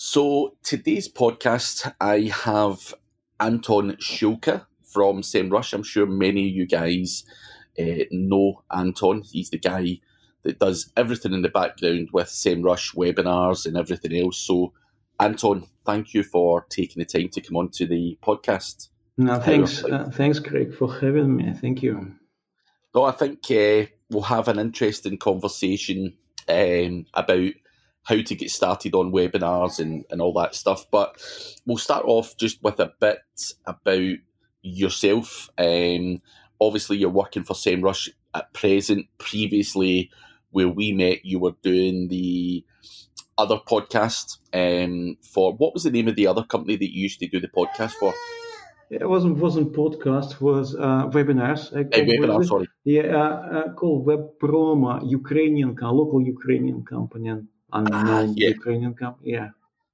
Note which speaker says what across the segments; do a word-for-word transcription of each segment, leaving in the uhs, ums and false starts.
Speaker 1: So today's podcast, I have Anton Schulke from SEMrush. I'm sure many of you guys uh, know Anton. He's the guy that does everything in the background with SEMrush webinars and everything else. So, Anton, thank you for taking the time to come on to the podcast.
Speaker 2: No, thanks, uh, thanks, Craig, for having me. Thank you.
Speaker 1: No, I think uh, we'll have an interesting conversation um, about how to get started on webinars and, and all that stuff. But we'll start off just with a bit about yourself. Um, obviously, you're working for SEMrush at present. Previously, where we met, you were doing the other podcast um, for, what was the name of the other company that you used to do the podcast for?
Speaker 2: It wasn't wasn't podcast. It was uh, webinars. Uh,
Speaker 1: A webinar, sorry.
Speaker 2: Yeah, uh, uh, called WebPromo, Ukrainian, local Ukrainian company, and unknown
Speaker 1: ah, yeah.
Speaker 2: Ukrainian company. Yeah.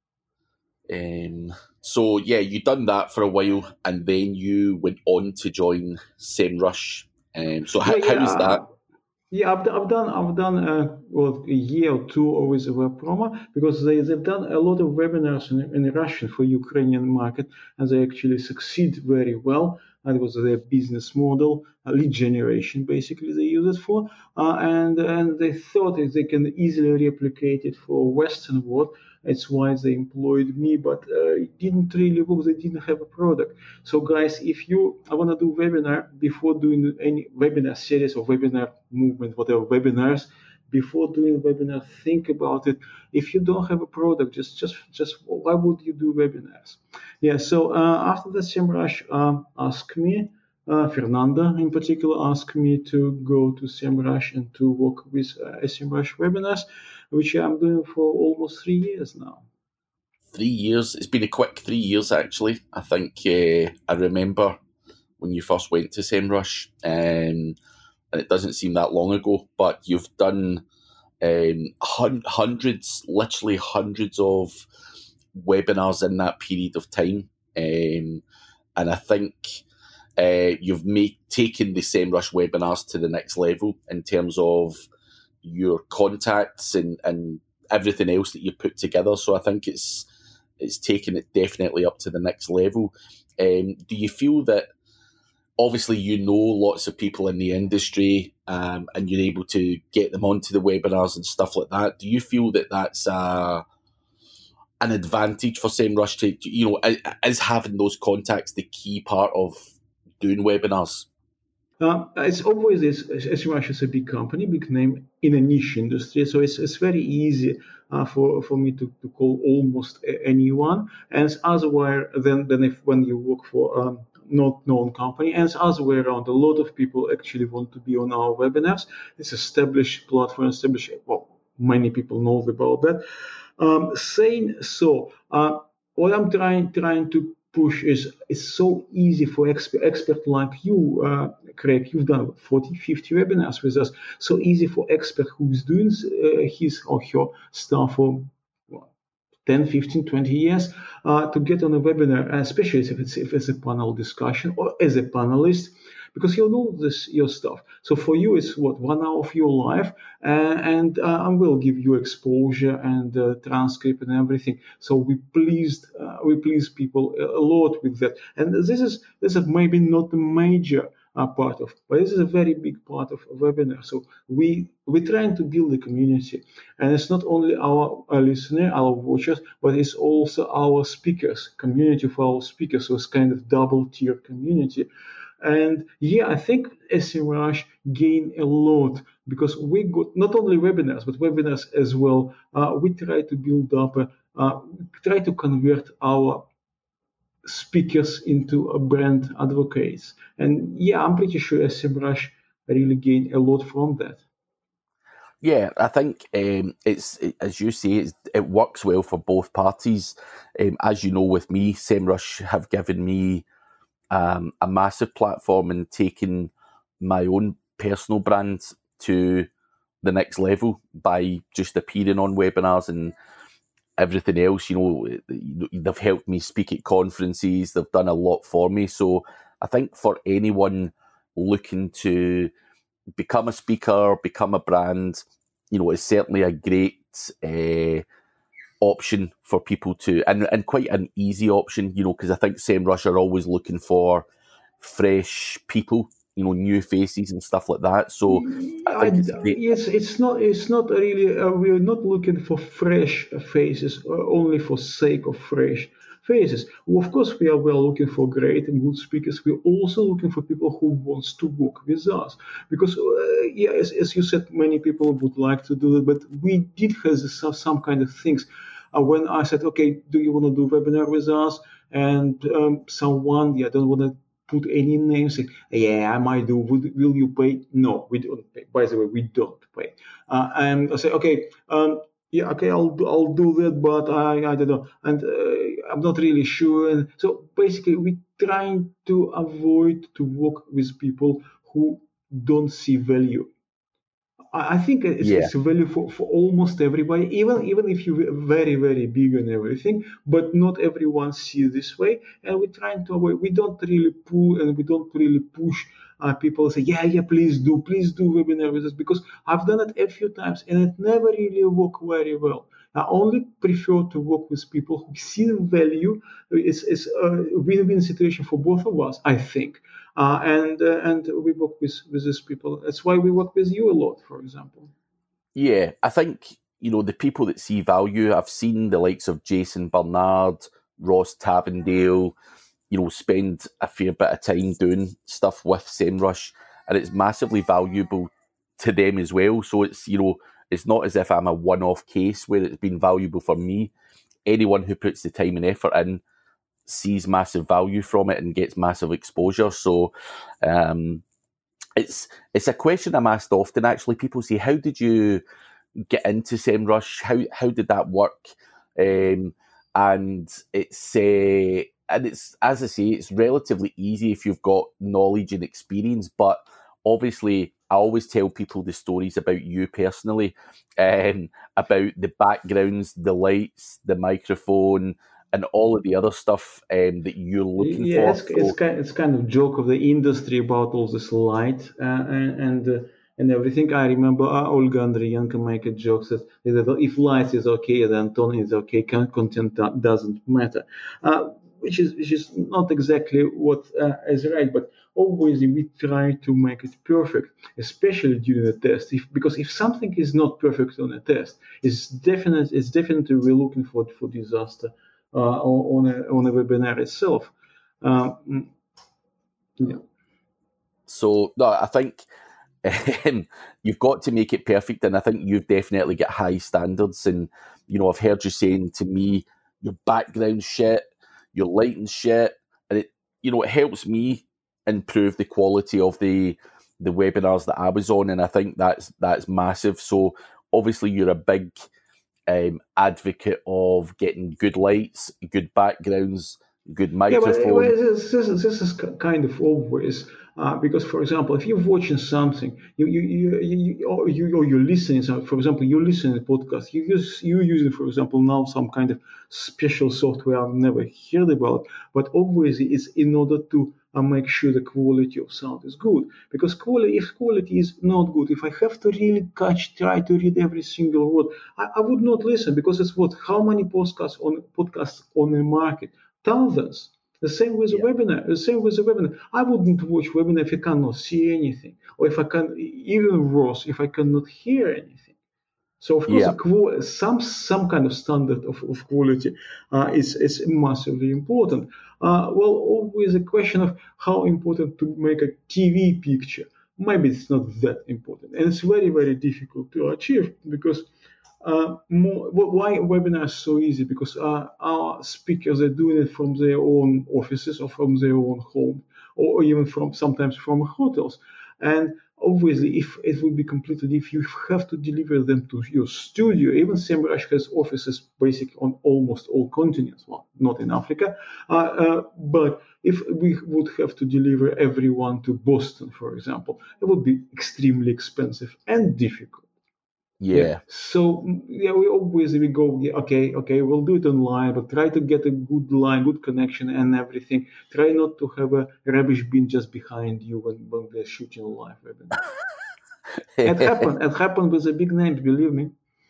Speaker 1: Um, so yeah, you done that for a while, and then you went on to join SEMrush. Um, so how,
Speaker 2: yeah, yeah.
Speaker 1: how is that?
Speaker 2: Yeah, I've, I've done I've done uh, well, a year or two with WebPromo because they they've done a lot of webinars in, in Russian for Ukrainian market, and they actually succeed very well. That was their business model, uh, lead generation, basically they use it for, uh, and and they thought that they can easily replicate it for Western world. That's why they employed me, but uh, it didn't really work. They didn't have a product. So, guys, if you want to do webinar before doing any webinar series or webinar movement, whatever webinars, before doing webinar, think about it. If you don't have a product, just just just why would you do webinars? Yeah. So uh, after the SEMrush um, asked me. Uh, Fernanda, in particular, asked me to go to SEMrush and to work with uh, SEMrush webinars, which I'm doing for almost three years now.
Speaker 1: Three years. It's been a quick three years, actually. I think uh, I remember when you first went to SEMrush, um, and it doesn't seem that long ago, but you've done um, hun- hundreds, literally hundreds of webinars in that period of time. Um, and I think uh, you've made, taken the SEMrush webinars to the next level in terms of your contacts and, and everything else that you put together. So I think it's it's taken it definitely up to the next level. Um, do you feel that, obviously you know lots of people in the industry um, and you're able to get them onto the webinars and stuff like that, do you feel that that's uh, an advantage for SEMrush to, you know, is having those contacts the key part of doing webinars?
Speaker 2: Uh, it's always this, SEMrush is a big company, big name in a niche industry, so it's it's very easy uh, for for me to, to call almost anyone. And it's otherwise than than if when you work for um, not known company, and it's other way around. A lot of people actually want to be on our webinars. It's established platform, established. Well, many people know about that. Um, saying so, uh, what I'm trying trying to push is it's so easy for expert expert like you, uh, Craig. You've done forty, fifty webinars with us. So easy for expert who's doing uh, his or her stuff for ten, fifteen, twenty years uh, to get on a webinar, especially if it's if it's a panel discussion or as a panelist, because you'll know this your stuff. So for you, it's what one hour of your life, uh, and uh, I will give you exposure and uh, transcript and everything. So we pleased uh, we please people a lot with that, and this is this is maybe not the major uh, part of, but this is a very big part of a webinar. So we we're trying to build a community, and it's not only our, our listener, our watchers, but it's also our speakers, community for our speakers. So it's kind of double tier community. And yeah, I think SEMrush gained a lot because we got not only webinars, but webinars as well. Uh, we try to build up, a, uh, try to convert our speakers into a brand advocates. And yeah, I'm pretty sure SEMrush really gained a lot from that.
Speaker 1: Yeah, I think um, it's, as you say, it's, it works well for both parties. Um, as you know, with me, SEMrush have given me um, a massive platform and taken my own personal brand to the next level by just appearing on webinars and everything else. You know, they've helped me speak at conferences. They've done a lot for me. So I think for anyone looking to become a speaker, become a brand, you know, it's certainly a great uh, option for people to, and, and quite an easy option, you know, because I think SEMrush are always looking for fresh people, you know, new faces and stuff like that. So I
Speaker 2: I,
Speaker 1: think it's a great.
Speaker 2: yes, it's not. It's not really. Uh, we're not looking for fresh faces, uh, only for sake of fresh faces. Well, of course, we are. We are looking for great and good speakers. We're also looking for people who wants to work with us, because, uh, yeah, as, as you said, many people would like to do it, but we did have some, some kind of things. Uh, when I said, okay, do you want to do webinar with us? And um, someone, yeah, don't want to put any names. Say, yeah, I might do. Would, will you pay? No, we don't pay. By the way, we don't pay. Uh, and I say, okay, um, yeah, okay, I'll do, I'll do that, but I, I don't know, and uh, I'm not really sure. And so basically, we're trying to avoid to work with people who don't see value. I I think it's,
Speaker 1: Yeah,
Speaker 2: it's a value for, for almost everybody, even even if you're very, very big and everything, but not everyone sees this way. And we're trying to avoid, we don't really pull and we don't really push uh, people say, yeah, yeah, please do, please do webinar with us, because I've done it a few times and it never really worked very well. I only prefer to work with people who see the value. It's, it's a win-win situation for both of us, I think. Uh, and uh, and we work with, with these people. That's why we work with you a lot, for example.
Speaker 1: yeah. I think, you know, the people that see value, I've seen the likes of Jason Bernard, Ross Tavendale, you know, spend a fair bit of time doing stuff with SEMrush, and it's massively valuable to them as well. So it's, you know, it's not as if I'm a one-off case where it's been valuable for me. Anyone who puts the time and effort in sees massive value from it and gets massive exposure. So um, it's it's a question I'm asked often. Actually, people say, "How did you get into SEMrush? How how did that work?" Um, and it's uh, and it's, as I say, it's relatively easy if you've got knowledge and experience. But obviously, I always tell people the stories about you personally, um, about the backgrounds, the lights, the microphone, and all of the other stuff um, that you're looking
Speaker 2: Yeah,
Speaker 1: for.
Speaker 2: it's it's
Speaker 1: So
Speaker 2: kind it's kind of joke of the industry about all this light uh, and and, uh, and everything. I remember uh, Olga Andrienko make a joke that, that if light is okay, then tone is okay. con- Content do- doesn't matter, uh, which is which is not exactly what uh, is right. But always we try to make it perfect, especially during the test. If because if something is not perfect on a test, it's definite. It's definitely we're looking for for disaster uh, on a on a webinar itself. Um, yeah.
Speaker 1: so no, I think um, you've got to make it perfect, and I think you've definitely got high standards. And you know, I've heard you saying to me, your background shit, your lighting shit, and it, you know, it helps me improve the quality of the the webinars that I was on, and I think that's that's massive. So obviously, you're a big um, advocate of getting good lights, good backgrounds, good
Speaker 2: Yeah, but well,
Speaker 1: microphone.
Speaker 2: this, this, is- this is k- kind of obvious uh, because, for example, if you're watching something, you you you you, you, or you or you're listening. So, for example, you're listening to a podcast. You use you using, for example, now some kind of special software I've never heard about, but obviously it's in order to uh, make sure the quality of sound is good. Because quality, if quality is not good, if I have to really catch, try to read every single word, I, I would not listen because it's what? How many podcasts on podcasts on the market? Thousands. The same with a
Speaker 1: Yeah,
Speaker 2: webinar. The same with a webinar. I wouldn't watch webinar if I cannot see anything, or if I can, even worse, if I cannot hear anything. So of course,
Speaker 1: yeah,
Speaker 2: a qual- some some kind of standard of, of quality uh, is is massively important. Uh, well, always a question of how important to make a T V picture. Maybe it's not that important, and it's very very difficult to achieve because uh, more, why webinars so easy? Because uh, our speakers are doing it from their own offices or from their own home, or even from sometimes from hotels. And obviously, if it would be completely, if you have to deliver them to your studio, even SEMrush has offices basically on almost all continents. Well, not in Africa, uh, uh, but if we would have to deliver everyone to Boston, for example, it would be extremely expensive and difficult. Yeah.
Speaker 1: yeah.
Speaker 2: So mm, yeah, we always we go, yeah, okay, okay, we'll do it online, but try to get a good line, good connection, and everything. Try not to have a rubbish bin just behind you when, when we're shooting a live webinar. It happened. It happened with the big names, believe me.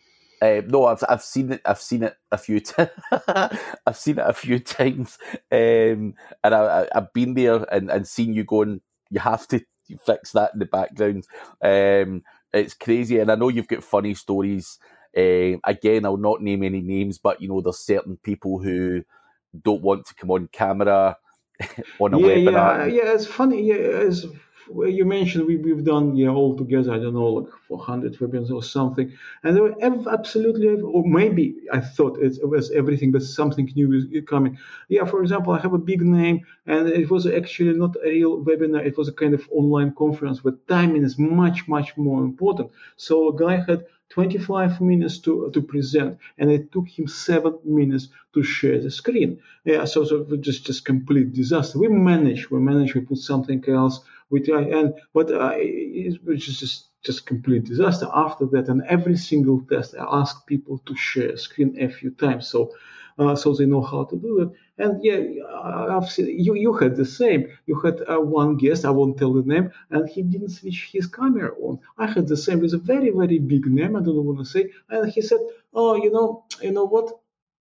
Speaker 1: Uh, no, I've I've seen it. I've seen it a few. T- I've seen it a few times, um, and I, I, I've been there and, and seen you going. You have to fix that in the background. Um, it's crazy, and I know you've got funny stories. Um, again, I'll not name any names, but you know, there's certain people who don't want to come on camera on a
Speaker 2: Yeah,
Speaker 1: webinar.
Speaker 2: yeah, yeah. It's funny. Yeah, as you mentioned, we we've done yeah all together. I don't know, like four hundred webinars or something, and there were ev- absolutely, ev- or maybe I thought it was everything, but something new is coming. Yeah, for example, I have a big name, and it was actually not a real webinar. It was a kind of online conference where timing is much, much more important. So a guy had twenty-five minutes to to present, and it took him seven minutes to share the screen. Yeah, so so just just complete disaster. We managed, we managed. We put something else. We try, and but uh, it was just just complete disaster after that. And every single test, I asked people to share screen a few times, so uh, so they know how to do it. And yeah, I've seen you. You had the same. You had uh, one guest. I won't tell the name, and he didn't switch his camera on. I had the same with a very very big name. I don't want to say, and he said, "Oh, you know, you know what?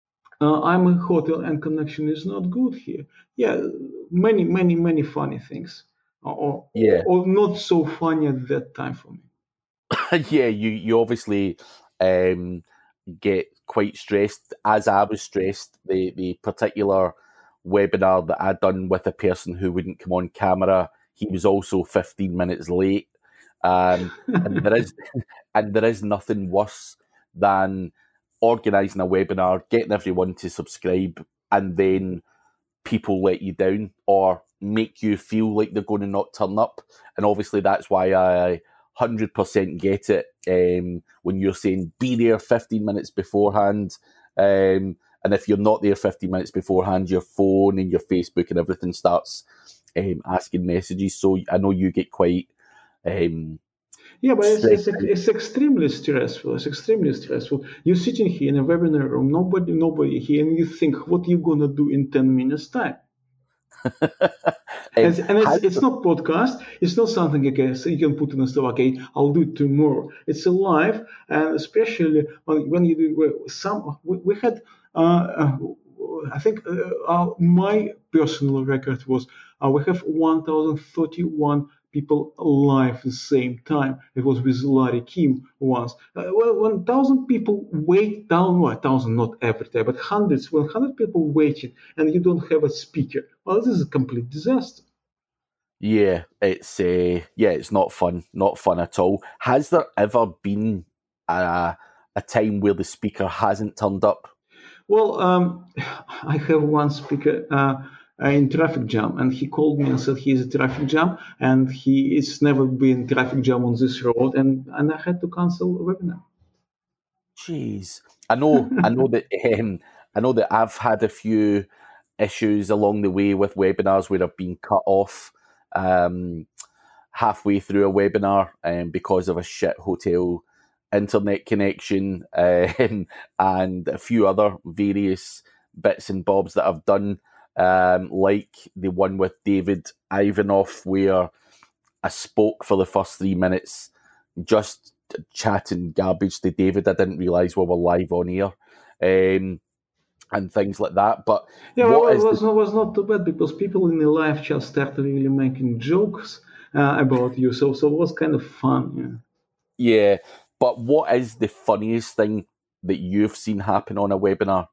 Speaker 2: Uh, I'm a hotel and connection is not good here." Yeah, many, many, many funny things, or, or,
Speaker 1: Yeah,
Speaker 2: or not so funny at that time for me.
Speaker 1: yeah. You you obviously um, get quite stressed, as I was stressed. The the particular webinar that I done with a person who wouldn't come on camera, he was also fifteen minutes late. Um, and there is and there is nothing worse than organising a webinar, getting everyone to subscribe, and then people let you down or make you feel like they're going to not turn up. And obviously, that's why I one hundred percent get it um, when you're saying be there fifteen minutes beforehand. Um, and if you're not there fifteen minutes beforehand, your phone and your Facebook and everything starts um, asking messages. So I know you get quite um,
Speaker 2: Yeah, but it's,
Speaker 1: stressed
Speaker 2: it's it's extremely stressful. It's extremely stressful. You're sitting here in a webinar room, nobody, nobody here, and you think, what are you gonna do in ten minutes time?
Speaker 1: um,
Speaker 2: And, and it's
Speaker 1: has
Speaker 2: it's not podcast. It's not something okay, so you can put in a stuff. Okay, I'll do it tomorrow. It's a live, and especially when, when you do well, some. We, we had. Uh, uh, I think uh, uh, my personal record was uh, we have one thousand thirty-one people live at the same time. It was with Larry Kim once. Uh, well, one thousand people wait down, well, one thousand not every day, but hundreds, one hundred people waiting, and you don't have a speaker. Well, this is a complete disaster.
Speaker 1: Yeah, it's uh, yeah, it's not fun, not fun at all. Has there ever been a a time where the speaker hasn't turned up?
Speaker 2: Well, um, I have one speaker uh, in traffic jam, and he called me and said he's a traffic jam, and he is never been traffic jam on this road, and and I had to cancel a webinar.
Speaker 1: Jeez, I know, I know that um, I know that I've had a few issues along the way with webinars where I've been cut off um, halfway through a webinar um, because of a shit hotel internet connection um, and a few other various bits and bobs that I've done, um, like the one with David Ivanov, where I spoke for the first three minutes, just chatting garbage to David. I didn't realise we were live on air, um, and things like that. But
Speaker 2: Yeah, well,
Speaker 1: what
Speaker 2: it
Speaker 1: is the
Speaker 2: was not was not too bad because people in the live chat started really making jokes uh, about you, so so it was kind of fun. Yeah.
Speaker 1: yeah? But what is the funniest thing that you've seen happen on a webinar?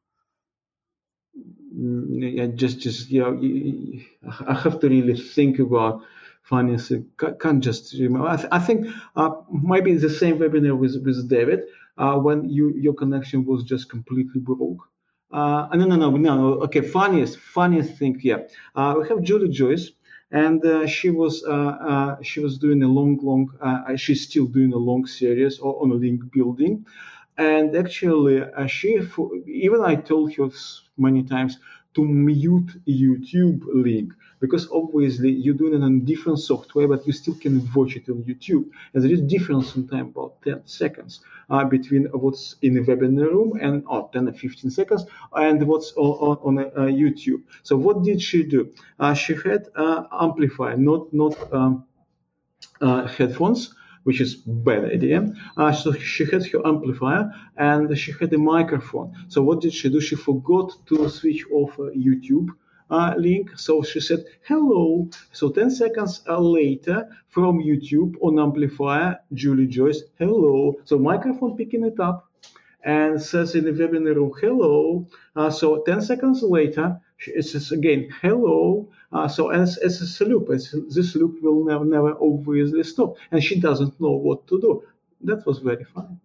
Speaker 2: Mm, yeah, just just you know, you- I have to really think about finance. I can't just remember. I, th- I think uh, maybe it's the same webinar with with David uh, when you your connection was just completely broke. Uh, no, no, no, no, no. Okay, funniest, funniest thing. Yeah, uh, we have Julie Joyce, and uh, she was uh, uh, she was doing a long, long. Uh, she's still doing a long series o- on link building, and actually, uh, she even I told her many times to mute YouTube link because obviously you're doing it on different software, but you still can watch it on YouTube. And there is difference in time, about ten seconds, uh, between what's in the webinar room and oh, ten or fifteen seconds, and what's on, on, on uh, YouTube. So what did she do? Uh, she had uh, amplifier, not not um, uh, headphones which is bad idea. Uh, so she had her amplifier and she had a microphone. So what did she do? She forgot to switch off uh, YouTube uh, link. So she said, hello. So ten seconds uh, later from YouTube on amplifier, Julie Joyce, hello. So microphone picking it up and says in the webinar room, hello. Uh, so ten seconds later, it says again, hello. Uh, so as, as a loop, as this loop will never, never obviously stop. And she doesn't know what to do. That was very funny.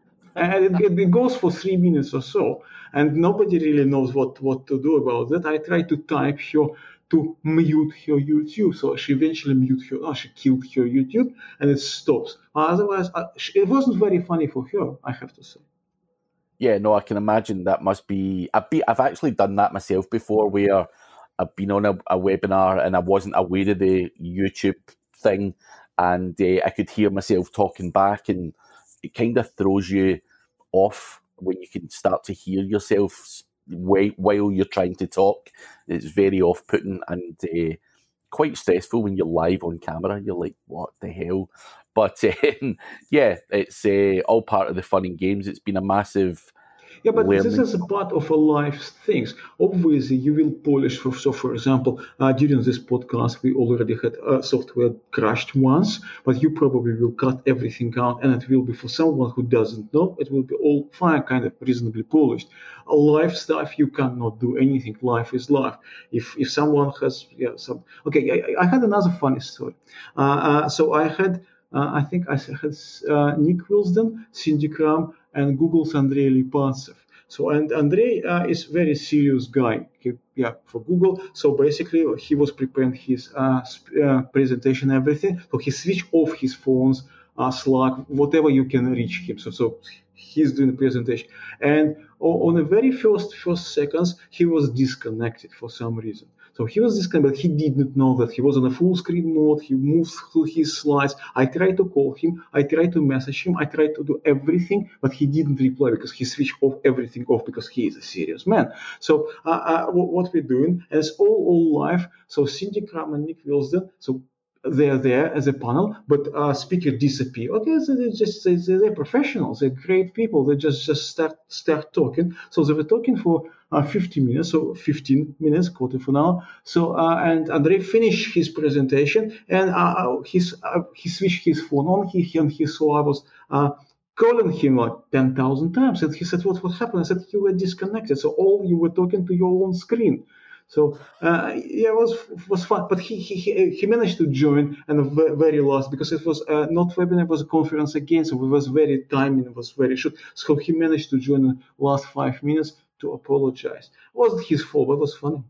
Speaker 2: And it, it goes for three minutes or so. And nobody really knows what, what to do about that. I tried to type her to mute her YouTube. So she eventually mute her, oh, she killed her YouTube and it stops. Otherwise, uh, it wasn't very funny for her, I have to say.
Speaker 1: Yeah, no, I can imagine that must be. I've, be, I've actually done that myself before, where I've been on a, a webinar and I wasn't aware of the YouTube thing, and uh, I could hear myself talking back, and it kind of throws you off when you can start to hear yourself while, while you're trying to talk. It's very off-putting and uh, quite stressful when you're live on camera. You're like, what the hell? But um, yeah, it's uh, all part of the fun and games. It's been a massive
Speaker 2: Yeah, but
Speaker 1: learning.
Speaker 2: this is a part of a life things. Obviously, you will polish. For, so, for example, uh, during this podcast, we already had uh, software crashed once, but you probably will cut everything out, and it will be for someone who doesn't know. It will be all fine, kind of reasonably polished. A life stuff, you cannot do anything. Life is life. If if someone has, yeah, some. Okay, I, I had another funny story. Uh, uh, so I had. Uh, I think I had uh, Nick Wilsden, Cindy Kram, and Google's Andrei Lipantsev. So, and Andrei uh, is a very serious guy, he, yeah, for Google. So basically, he was preparing his uh, uh, presentation, everything. So he switched off his phones, uh, Slack, whatever you can reach him. So, so he's doing the presentation, and on the very first first seconds, he was disconnected for some reason. So he was disconnected, but he didn't know that he was on a full screen mode. He moved through his slides. I tried to call him. I tried to message him. I tried to do everything, but he didn't reply because he switched off everything off because he is a serious man. So uh, uh, what we're doing, and it's all all live. So Cindy Kram and Nick Wilsden. So they're there as a panel, but uh, speaker disappear. Okay, so they're just they, they're professionals. They're great people. They just just start start talking. So they were talking for uh, fifty minutes, so fifteen minutes, quarter of an hour. So uh, and Andrei finished his presentation, and uh, his uh, he switched his phone on. He and he saw I was. Uh, calling him like ten thousand times, and he said, what what happened? I said, you were disconnected, so all you were talking to your own screen. So uh, yeah, it was was fun, but he he he managed to join and the very last, because it was uh, not webinar, it was a conference again, so it was very timing, it was very short. So he managed to join in the last five minutes to apologize. It wasn't his fault, but it was funny.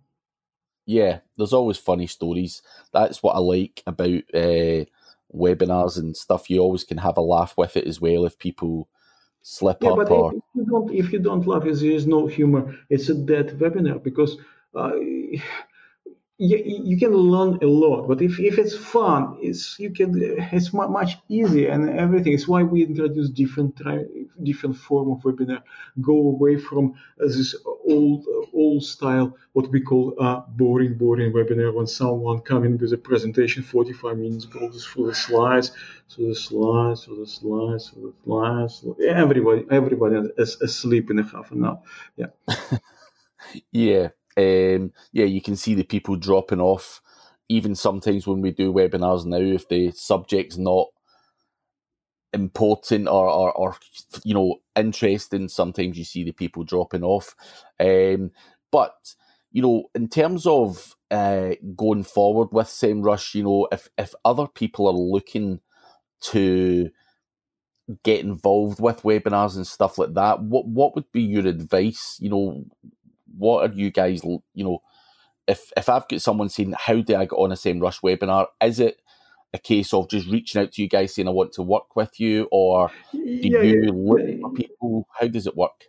Speaker 1: Yeah, there's always funny stories. That's what I like about uh, webinars and stuff. You always can have a laugh with it as well if people slip
Speaker 2: yeah,
Speaker 1: up.
Speaker 2: But
Speaker 1: or
Speaker 2: if you don't if you don't laugh, there is no humor. It's a dead webinar because. Uh, You, you can learn a lot, but if, if it's fun, it's you can it's much easier and everything. It's why we introduce different different form of webinar. Go away from uh, this old old style, what we call uh, boring boring webinar, when someone coming with a presentation, forty-five minutes, goes through the slides, through the slides, through the slides, through the slides. Everybody everybody is asleep in a half an hour. Yeah.
Speaker 1: yeah. Um, yeah, you can see the people dropping off. Even sometimes when we do webinars now, if the subject's not important or, or, or you know, interesting, sometimes you see the people dropping off. Um, but, you know, in terms of uh, going forward with SEMrush, you know, if, if other people are looking to get involved with webinars and stuff like that, what what would be your advice? You know, what are you guys, you know, if if I've got someone saying, how do I get on a SEMrush webinar? Is it a case of just reaching out to you guys saying, I want to work with you? Or do
Speaker 2: yeah,
Speaker 1: you
Speaker 2: yeah,
Speaker 1: look
Speaker 2: yeah.
Speaker 1: for people? How does it work?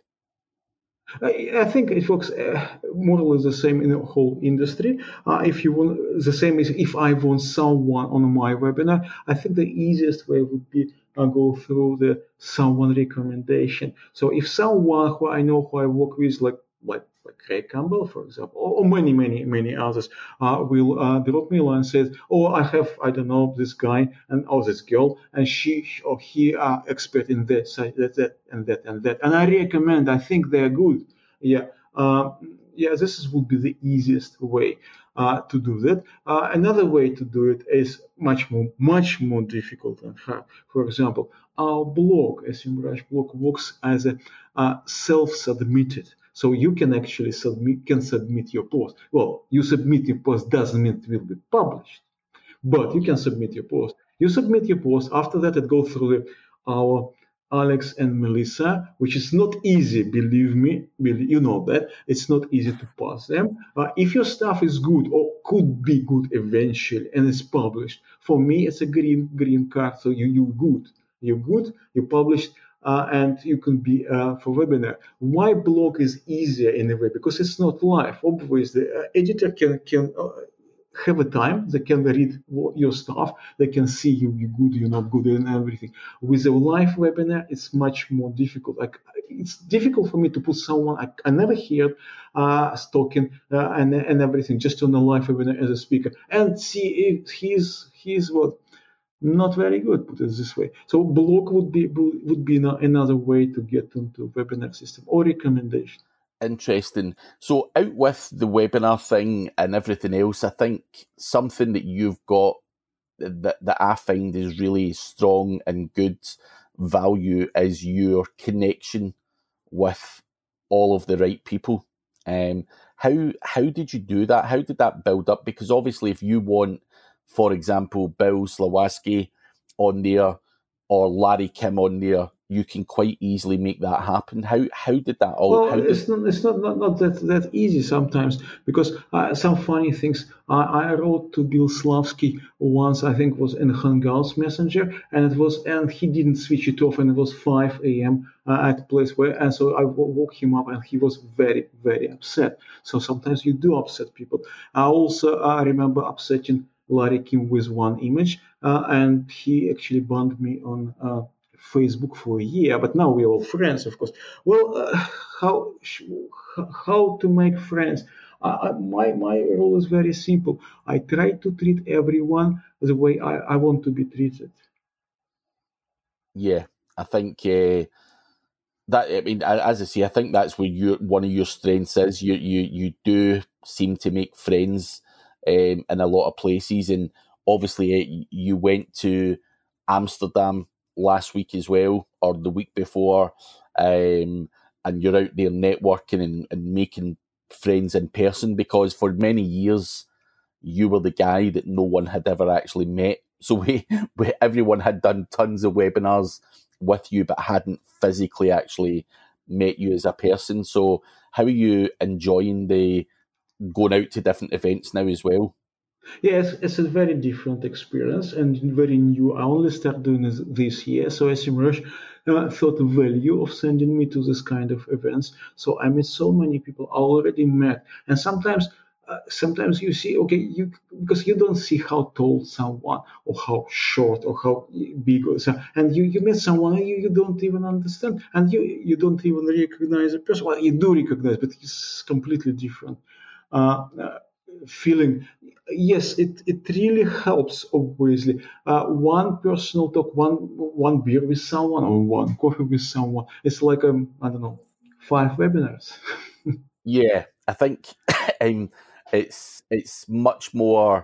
Speaker 2: I, I think it works uh, more or less the same in the whole industry. Uh, if you want, the same as if I want someone on my webinar, I think the easiest way would be uh, go through the someone recommendation. So if someone who I know, who I work with, like like like Craig Campbell, for example, or, or many, many, many others, uh, will uh, drop me a line and say, "Oh, I have, I don't know, this guy and oh, this girl, and she or he are expert in this, that, that, and that, and that, and I recommend. I think they're good." Yeah, uh, yeah. This is, would be the easiest way uh, to do that. Uh, another way to do it is much more, much more difficult and hard. For example, our blog, SEMrush blog, works as a uh, self-submitted. So you can actually submit, can submit your post. Well, you submit your post doesn't mean it will be published, but you can submit your post. You submit your post. After that, it goes through the, our Alex and Melissa, which is not easy, believe me. Believe, you know that. It's not easy to pass them. Uh, if your stuff is good or could be good eventually and it's published, for me, it's a green green card. So you, you good. You're good. You published. Uh, and you can be uh, for webinar. Why blog is easier in a way? Because it's not live. Obviously, the uh, editor can can uh, have a time. They can read your stuff. They can see you, you're good, you're not good, and everything. With a live webinar, it's much more difficult. Like, it's difficult for me to put someone I, I never heard uh, talking uh, and and everything just on a live webinar as a speaker and see if he's he's what. Not very good, put it this way. So blog would be would be another way to get into webinar system or recommendation.
Speaker 1: Interesting. So out with the webinar thing and everything else, I think something that you've got that, that I find is really strong and good value is your connection with all of the right people. Um, how how did you do that? How did that build up? Because obviously if you want, for example, Bill Slawski on there or Larry Kim on there, you can quite easily make that happen. How how did that all?
Speaker 2: Well,
Speaker 1: how did...
Speaker 2: it's not it's not, not, not that, that easy sometimes because uh, some funny things. I, I wrote to Bill Slavsky once. I think was in Hangouts Messenger, and it was and he didn't switch it off, and it was five a.m. Uh, at the place where, and so I woke him up, and he was very very upset. So sometimes you do upset people. I also I remember upsetting Larry Kim with one image, uh, and he actually banned me on uh, Facebook for a year. But now we're all friends, of course. Well, uh, how how to make friends? Uh, my my rule is very simple. I try to treat everyone the way I, I want to be treated.
Speaker 1: Yeah, I think uh, that. I mean, as I say, I think that's where you one of your strengths is. You you you do seem to make friends um, in a lot of places, and obviously uh, you went to Amsterdam last week as well, or the week before, um, and you're out there networking and, and making friends in person, because for many years you were the guy that no one had ever actually met. So we, we everyone had done tons of webinars with you but hadn't physically actually met you as a person. So how are you enjoying the going out to different events now as well?
Speaker 2: Yes, it's a very different experience and very new. I only started doing this this year, so SEMrush uh, thought the value of sending me to this kind of events. So I met so many people I already met, and sometimes, uh, sometimes you see, okay, you because you don't see how tall someone or how short or how big, or so, and you you met someone and you, you don't even understand, and you you don't even recognize the person. Well, you do recognize, but it's completely different. Uh, uh, feeling. Yes, it, it really helps, obviously. Uh, one personal talk, one one beer with someone or one coffee with someone, it's like, um, I don't know, five webinars.
Speaker 1: Yeah, I think um, it's it's much more.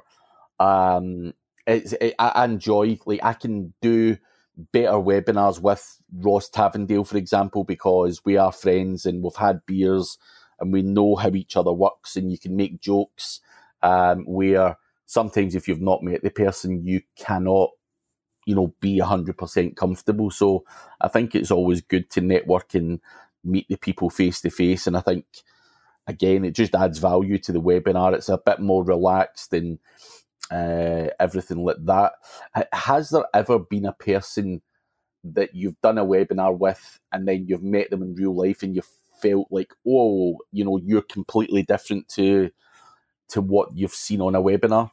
Speaker 1: Um, it's it, I enjoy, like, I can do better webinars with Ross Tavendale, for example, because we are friends and we've had beers and we know how each other works, and you can make jokes. Um, where sometimes if you've not met the person, you cannot, you know, be one hundred percent comfortable. So I think it's always good to network and meet the people face to face. And I think, again, it just adds value to the webinar. It's a bit more relaxed and uh, everything like that. Has there ever been a person that you've done a webinar with and then you've met them in real life and you felt like, oh, you know, you're completely different to to what you've seen on a webinar?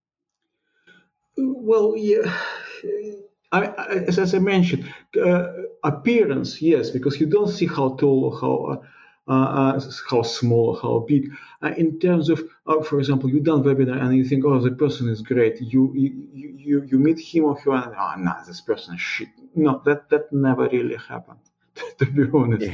Speaker 2: Well, yeah. I, I, as, as I mentioned, uh, appearance, yes, because you don't see how tall or how uh, uh, how small, how big. Uh, in terms of, uh, for example, you done webinar and you think, oh, the person is great. You you you, you meet him or her and oh, nah, this person is shit. No, that that never really happened. To be honest.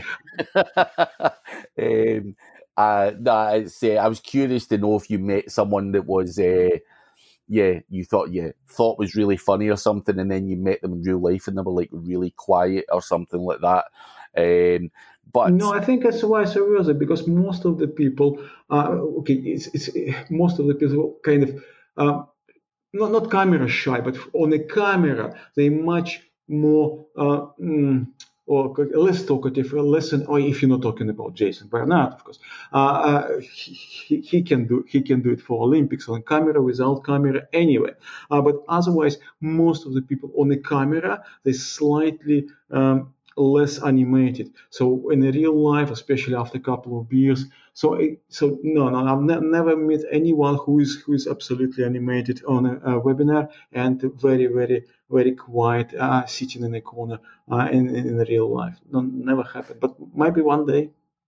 Speaker 1: um, uh, nah, it's, uh, I was curious to know if you met someone that was, uh, yeah, you thought yeah thought was really funny or something, and then you met them in real life and they were like really quiet or something like that. Um, but
Speaker 2: No, I think it's vice versa because most of the people, uh, okay, it's, it's most of the people kind of uh, not not camera shy, but on a camera they much more uh, mm, or less talkative, less. Or if you're not talking about Jason Bernard, of course, uh, uh, he, he, he can do he can do it for Olympics on camera, without camera, anyway. Uh, but otherwise, most of the people on the camera they slightly. Um, less animated. So in a real life, especially after a couple of beers, so so no, no, I've ne- never met anyone who is who is absolutely animated on a, a webinar and very, very, very quiet, uh, sitting in a corner uh, in in real life. No, never happened, but maybe one day.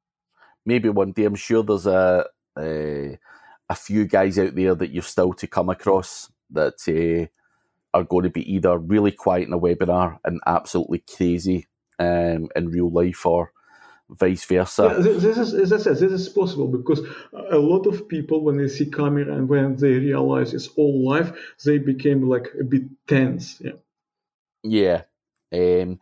Speaker 1: Maybe one day. I'm sure there's a a, a few guys out there that you're still to come across that uh, are going to be either really quiet in a webinar and absolutely crazy um, in real life, or vice versa.
Speaker 2: Yeah, this, this is as I said, this is possible because a lot of people, when they see camera and when they realize it's all live, they became like a bit tense. Yeah.
Speaker 1: Yeah. Um,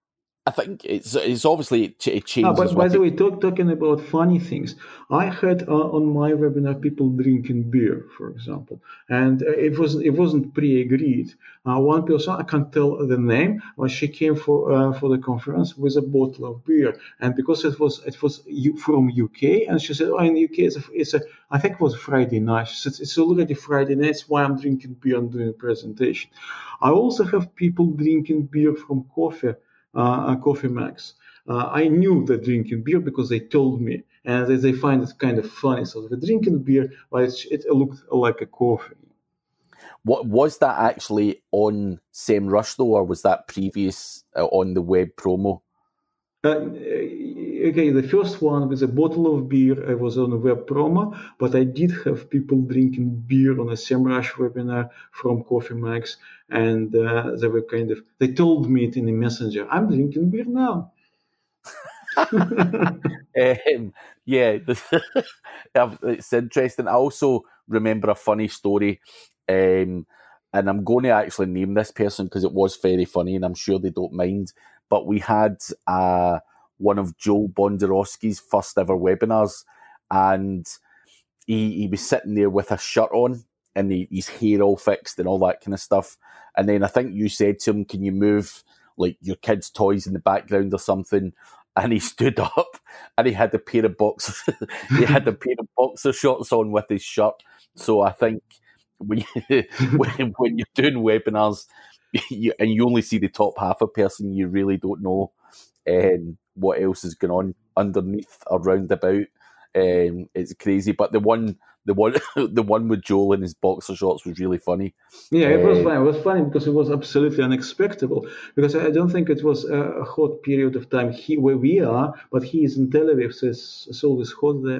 Speaker 1: I think it's it's obviously it, it
Speaker 2: Ah,
Speaker 1: changes
Speaker 2: but by
Speaker 1: with
Speaker 2: the
Speaker 1: it.
Speaker 2: way, talk, talking about funny things, I had uh, on my webinar people drinking beer, for example, and uh, it was it wasn't pre-agreed. Uh, one person, I can't tell the name, but she came for uh, for the conference with a bottle of beer, and because it was it was U- from U K, and she said, "Oh, in the U K, it's a, it's a I think it was Friday night. She said, it's already Friday night. That's why I'm drinking beer and doing a presentation." I also have people drinking beer from coffee, uh, coffee mags. Uh, I knew they're drinking beer because they told me, and they, they find it kind of funny. So they're drinking beer, but it, it looked like a coffee.
Speaker 1: What was that actually on SEMrush though, or was that previous uh, on the web promo?
Speaker 2: Uh, okay, the first one with a bottle of beer, I was on a web promo, but I did have people drinking beer on a SEMrush webinar from Coffee Max, and uh, they were kind of, they told me it in a messenger, I'm drinking beer now.
Speaker 1: um, yeah, it's interesting. I also remember a funny story, um, and I'm going to actually name this person because it was very funny, and I'm sure they don't mind. But we had uh, one of Joel Bondarowski's first ever webinars, and he, he was sitting there with a shirt on and he, his hair all fixed and all that kind of stuff. And then I think you said to him, "Can you move like your kids' toys in the background or something?" And he stood up and he had a pair of boxers. he had a pair of boxer shorts on with his shirt. So I think when you, when, when you're doing webinars you, and you only see the top half of a person, you really don't know um, what else is going on underneath or round about. Um, it's crazy, but the one, the one, the one with Joel in his boxer shorts was really funny.
Speaker 2: Yeah, it was
Speaker 1: Uh,
Speaker 2: funny. It was funny because it was absolutely unexpected. Because I don't think it was a hot period of time he, where we are, but he is in Tel Aviv, so it's, it's always hot there.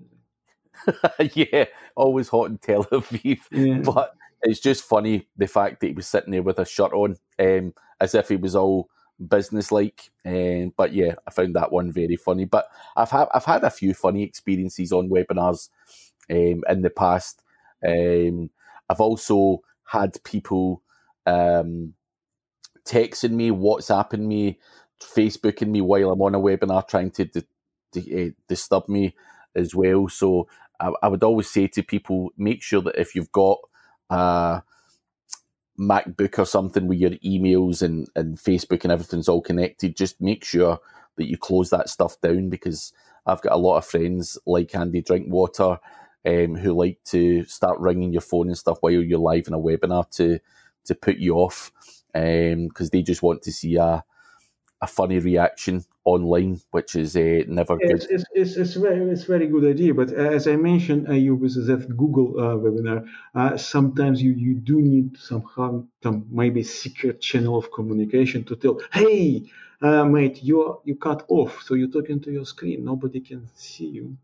Speaker 1: yeah, always hot in Tel Aviv,
Speaker 2: Yeah.
Speaker 1: but it's just funny the fact that he was sitting there with a shirt on, um, as if he was all business-like. Um, but yeah, I found that one very funny. But I've had I've had a few funny experiences on webinars um, in the past. Um, I've also had people um, texting me, WhatsApping me, Facebooking me while I'm on a webinar, trying to di- di- uh, disturb me as well. So I, I would always say to people, make sure that if you've got a MacBook or something with your emails and, and Facebook and everything's all connected, just make sure that you close that stuff down, because I've got a lot of friends like Andy Drinkwater um, who like to start ringing your phone and stuff while you're live in a webinar to to put you off, because um, they just want to see a a funny reaction online, which is uh, never
Speaker 2: It's,
Speaker 1: good.
Speaker 2: it's, it's, it's very it's very good idea, but as I mentioned, uh, you with that Google uh, webinar, uh, sometimes you, you do need somehow some maybe secret channel of communication to tell, hey, uh, mate, you you cut off, so you're talking to your screen. Nobody can see you.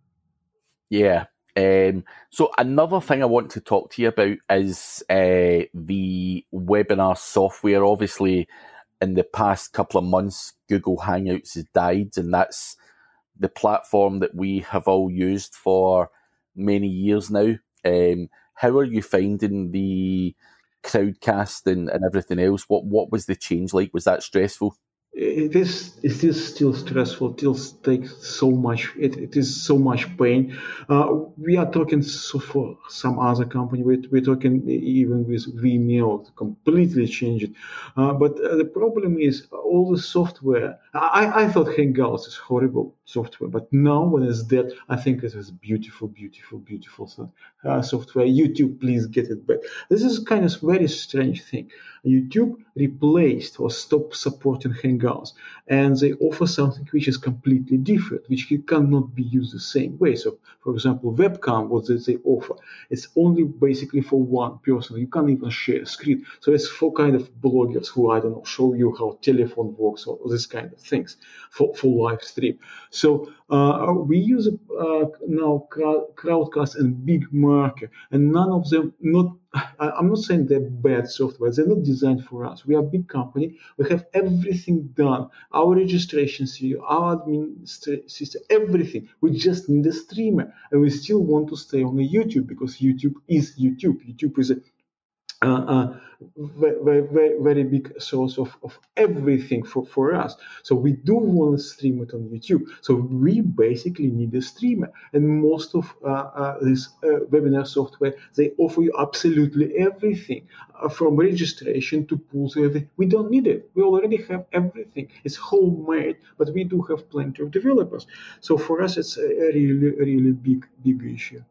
Speaker 1: Yeah. Um, so another thing I want to talk to you about is uh, the webinar software. Obviously, in the past couple of months, Google Hangouts has died, and that's the platform that we have all used for many years now. Um, how are you finding the Crowdcast and, and everything else? What what was the change like? Was that stressful?
Speaker 2: It is it is still stressful. It still takes so much. It, it is so much pain. Uh, we are talking so for some other company. We're, we're talking even with Vimeo to completely change it. Uh, but uh, the problem is all the software. I, I thought Hangouts is horrible software, but now when it's dead, I think it is beautiful, beautiful, beautiful so- uh, software. YouTube, please get it back. This is kind of very strange thing. YouTube replaced or stopped supporting Hangouts, and they offer something which is completely different, which cannot be used the same way. So, for example, webcam, what they, they offer, it's only basically for one person. You can't even share a screen. So it's for kind of bloggers who, I don't know, show you how telephone works or this kind of things for, for live stream. So uh, we use uh, now Crowdcast and BigMarker, and none of them, not I- I'm not saying they're bad software. They're not designed for us. We are a big company. We have everything done. Our registration system, our admin system, everything. We just need a streamer. And we still want to stay on the YouTube because YouTube is YouTube. YouTube is a uh, uh, very, very, very big source of, of everything for, for us. So we do want to stream it on YouTube. So we basically need a streamer. And most of uh, uh, this uh, webinar software, they offer you absolutely everything uh, from registration to pools. Everything. We don't need it. We already have everything. It's homemade, but we do have plenty of developers. So for us, it's a really, really big, big issue.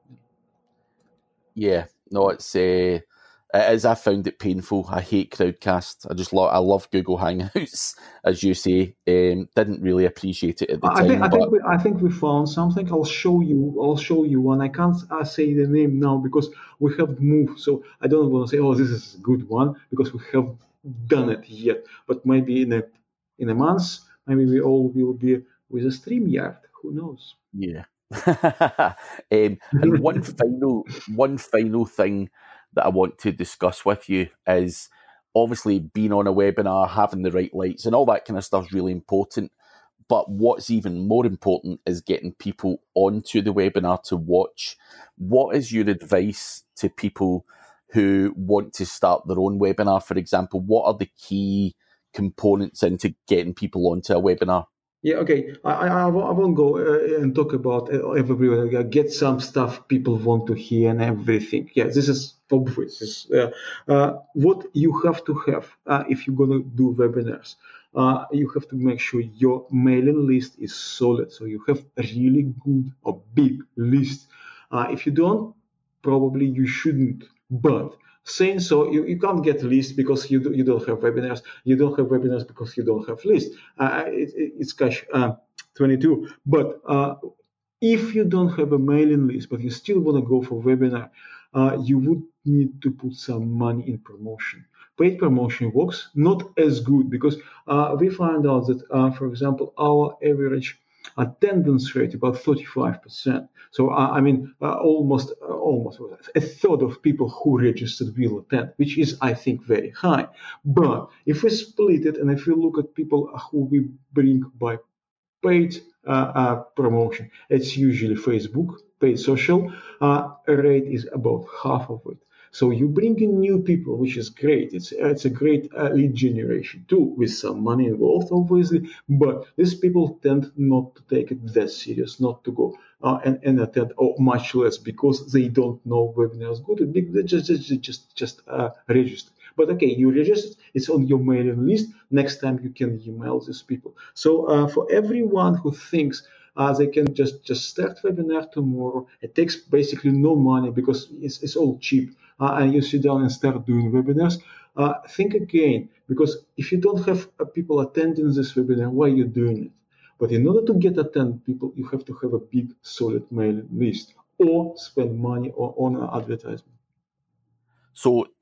Speaker 1: Yeah, no, it's uh, it is. I found it painful. I hate Crowdcast. I just love. I love Google Hangouts, as you say. Um, didn't really appreciate it at the
Speaker 2: I think
Speaker 1: time,
Speaker 2: I think
Speaker 1: but
Speaker 2: we I think we found something. I'll show you. I'll show you one. I can't uh, say the name now because we have moved. So I don't want to say, oh, this is a good one because we have done it yet. But maybe in a in a month, maybe we all will be with a StreamYard. Who knows?
Speaker 1: yeah. um, and one final, one final thing that I want to discuss with you is obviously being on a webinar, having the right lights, and all that kind of stuff is really important. But what's even more important is getting people onto the webinar to watch. What is your advice to people who want to start their own webinar, for example? What are the key components into getting people onto a webinar?
Speaker 2: Yeah, okay. I, I, I won't I won't go uh, and talk about uh, everybody. Uh, Get some stuff people want to hear and everything. Yeah, this is obvious. This is, uh, uh, what you have to have uh, if you're gonna do webinars. Uh, you have to make sure your mailing list is solid. So you have a really good or big list. Uh, if you don't, probably you shouldn't. But saying so, you, you can't get list because you do, you don't have webinars. You don't have webinars because you don't have list. Uh, it, it, it's cash uh, twenty-two. But uh, if you don't have a mailing list, but you still want to go for webinar, uh, you would need to put some money in promotion. Paid promotion works not as good because uh, we found out that, uh, for example, our average attendance rate about thirty-five percent. So uh, I mean, uh, almost uh, almost a third of people who registered will attend, which is I think very high. But if we split it and if we look at people who we bring by paid uh, uh, promotion, it's usually Facebook, paid social. Uh, rate is about half of it. So you bring in new people, which is great. It's it's a great uh, lead generation too, with some money involved, obviously. But these people tend not to take it that serious, not to go uh, and, and attend, or much less because they don't know webinars good. They just just just just uh, register. But okay, you register, it's on your mailing list. Next time you can email these people. So uh, for everyone who thinks uh, they can just, just start webinar tomorrow, it takes basically no money because it's, it's all cheap. Uh, and you sit down and start doing webinars. Uh, think again, because if you don't have uh, people attending this webinar, why are you doing it? But in order to get attend people, you have to have a big, solid mailing list or spend money on, on advertisement.
Speaker 1: So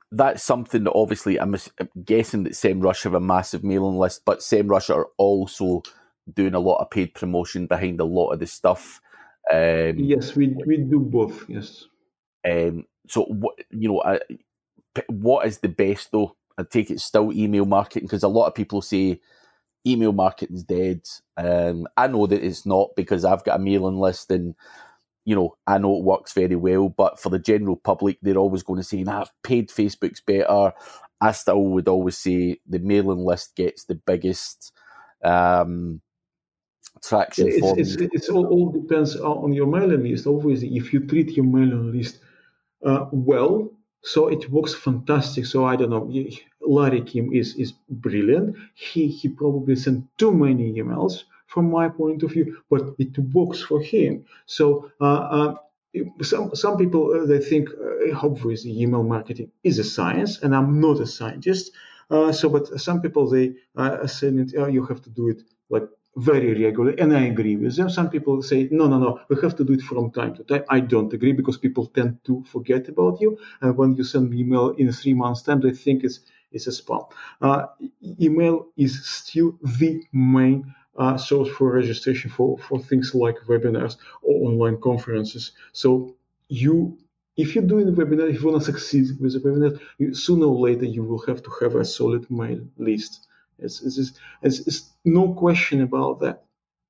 Speaker 1: that's something that obviously I'm guessing that SEMrush have a massive mailing list, but SEMrush are also doing a lot of paid promotion behind a lot of the stuff. Um,
Speaker 2: yes, we we do both. Yes.
Speaker 1: Um, so what you know, uh, what is the best though? I take it still email marketing, because a lot of people say email marketing's dead. Um, I know that it's not, because I've got a mailing list and, you know, I know it works very well. But for the general public, they're always going to say, nah, paid Facebook's better. I still would always say the mailing list gets the biggest um, traction
Speaker 2: It's
Speaker 1: for
Speaker 2: it's,
Speaker 1: me.
Speaker 2: it's all, all depends on your mailing list. Obviously, if you treat your mailing list uh, well, so it works fantastic. So I don't know, Larry Kim is is brilliant. He he probably sent too many emails from my point of view, but it works for him. So uh, uh, some some people uh, they think uh, obviously email marketing is a science, and I'm not a scientist. Uh, so, but some people they uh, say oh, you have to do it like very regularly, and I agree with them. Some people say, no, no, no, we have to do it from time to time. I don't agree, because people tend to forget about you. And when you send email in three months' time, they think it's, it's a spam. Uh, email is still the main uh, source for registration for, for things like webinars or online conferences. So you if you're doing a webinar, if you want to succeed with a webinar, you, sooner or later you will have to have a solid mail list. It's, it's, it's, it's no question about that.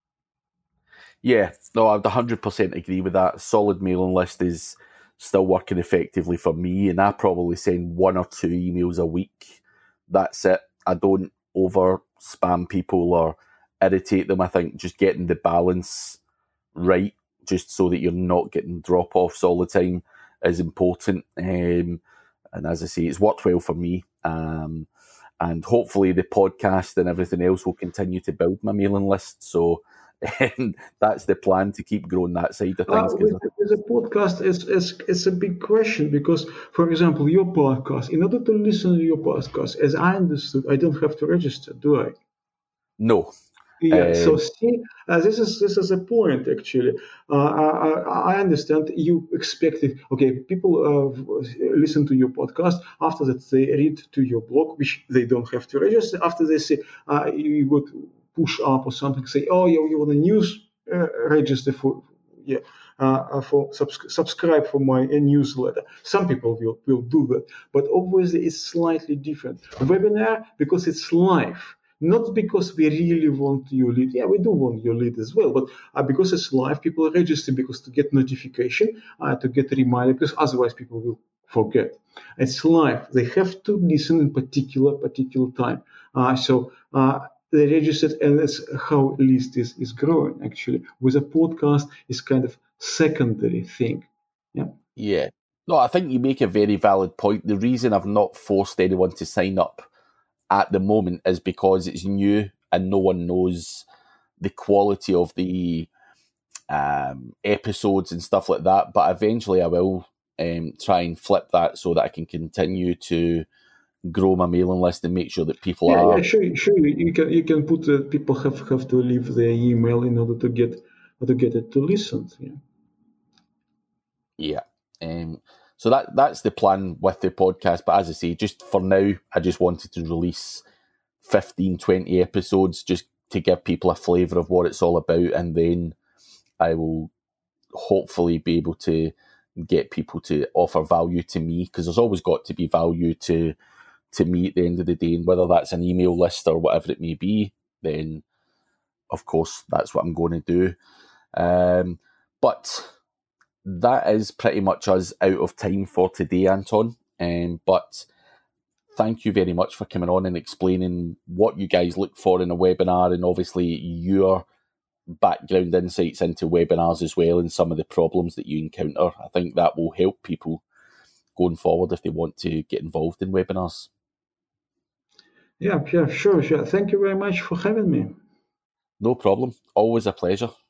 Speaker 1: Yeah, no, I'd one hundred percent agree with that. Solid mailing list is still working effectively for me, and I probably send one or two emails a week. That's it. I don't over spam people or irritate them. I think just getting the balance right, just so that you're not getting drop-offs all the time, is important. Um, and as I say, it's worked well for me. Um, and hopefully the podcast and everything else will continue to build my mailing list. So and that's the plan, to keep growing that side of things.
Speaker 2: Uh, with, with a podcast, it's, it's, it's a big question, because, for example, your podcast, in order to listen to your podcast, as I understood, I don't have to register, do I?
Speaker 1: No.
Speaker 2: Yeah,
Speaker 1: Um,
Speaker 2: so see, uh, this is this is a point actually. Uh, I, I understand you expected. Okay, people uh, listen to your podcast. After that, they read to your blog, which they don't have to register. After they say uh, you would push up or something, say, oh, you, you want a news, uh, register for yeah. Uh, for subs- subscribe for my uh, newsletter. Some people will, will do that, but obviously it's slightly different. Webinar, because it's live. Not because we really want your lead. Yeah, we do want your lead as well, but uh, because it's live, people register because to get notification, uh, to get a reminder, because otherwise people will forget. It's live. They have to listen in particular particular time. Uh, so uh, they registered, and that's how list is, is growing actually. With a podcast, it's kind of secondary thing. Yeah.
Speaker 1: Yeah. No, I think you make a very valid point. The reason I've not forced anyone to sign up at the moment is because it's new and no one knows the quality of the um, episodes and stuff like that. But eventually I will um, try and flip that so that I can continue to grow my mailing list and make sure that people
Speaker 2: yeah,
Speaker 1: are...
Speaker 2: Yeah, sure, sure. You can you can put uh, people have, have to leave their email in order to get to get it to listen. Yeah.
Speaker 1: Yeah. Um, so that that's the plan with the podcast. But as I say, just for now, I just wanted to release fifteen, twenty episodes just to give people a flavour of what it's all about. And then I will hopefully be able to get people to offer value to me, because there's always got to be value to to me at the end of the day. And whether that's an email list or whatever it may be, then of course that's what I'm going to do. Um, but that is pretty much us out of time for today, Anton. Um, but thank you very much for coming on and explaining what you guys look for in a webinar, and obviously your background insights into webinars as well, and some of the problems that you encounter. I think that will help people going forward if they want to get involved in webinars.
Speaker 2: Yeah, yeah, sure, sure. Thank you very much for having me.
Speaker 1: No problem. Always a pleasure.